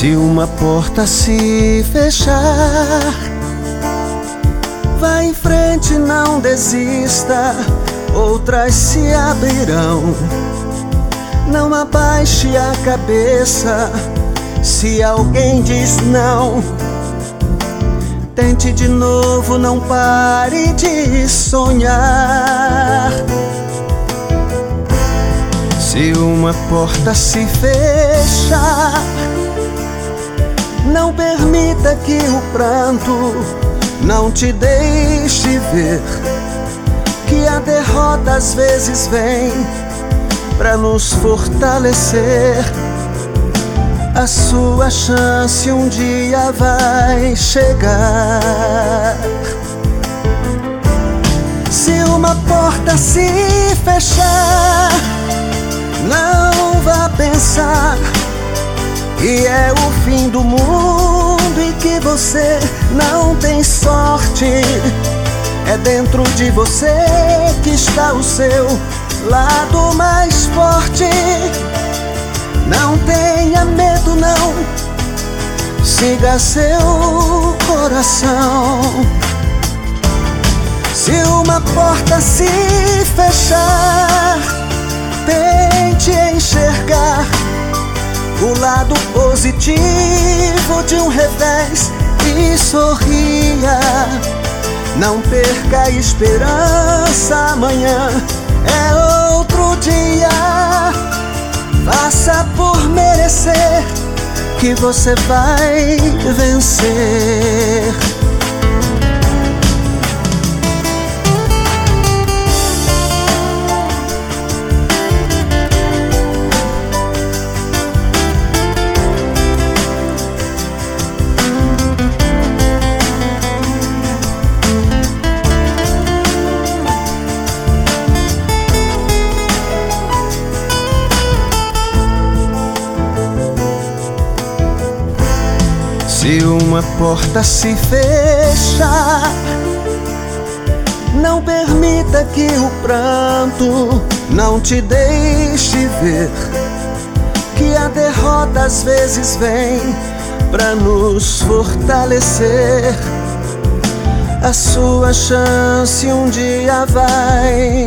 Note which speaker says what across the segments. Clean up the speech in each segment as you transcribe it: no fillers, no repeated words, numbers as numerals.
Speaker 1: Se uma porta se fechar, vá em frente, não desista, outras se abrirão. Não abaixe a cabeça se alguém diz não. Tente de novo, não pare de sonhar. Se uma porta se fechar, não permita que o pranto não te deixe ver que a derrota às vezes vem pra nos fortalecer. A sua chance um dia vai chegar. Se uma porta se fechar, não vá pensar que é o fim do mundo e que você não tem sorte. É dentro de você que está o seu lado mais forte. Não tenha medo não, siga seu coração. Se uma porta se fechar, tente enxergar o lado positivo de um revés e sorria. Não perca a esperança, amanhã é outro dia. Faça por merecer que você vai vencer. Se uma porta se fechar, não permita que o pranto não te deixe ver que a derrota às vezes vem pra nos fortalecer. A sua chance um dia vai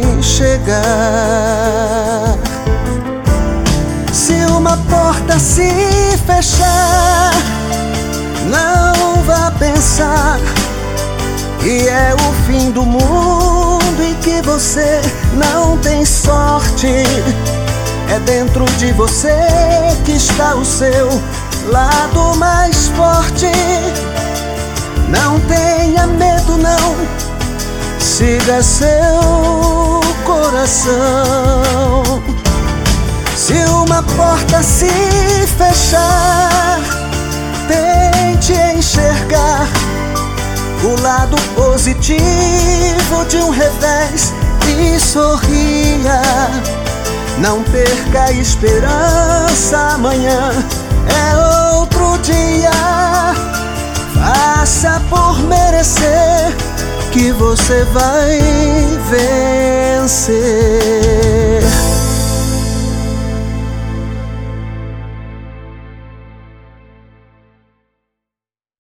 Speaker 1: chegar. Se uma porta se fechar, não vá pensar que é o fim do mundo e que você não tem sorte. É dentro de você que está o seu lado mais forte. Não tenha medo não, siga seu coração. Se uma porta se fechar, tente enxergar o lado positivo de um revés e sorria. Não perca a esperança, amanhã é outro dia. Faça por merecer que você vai vencer.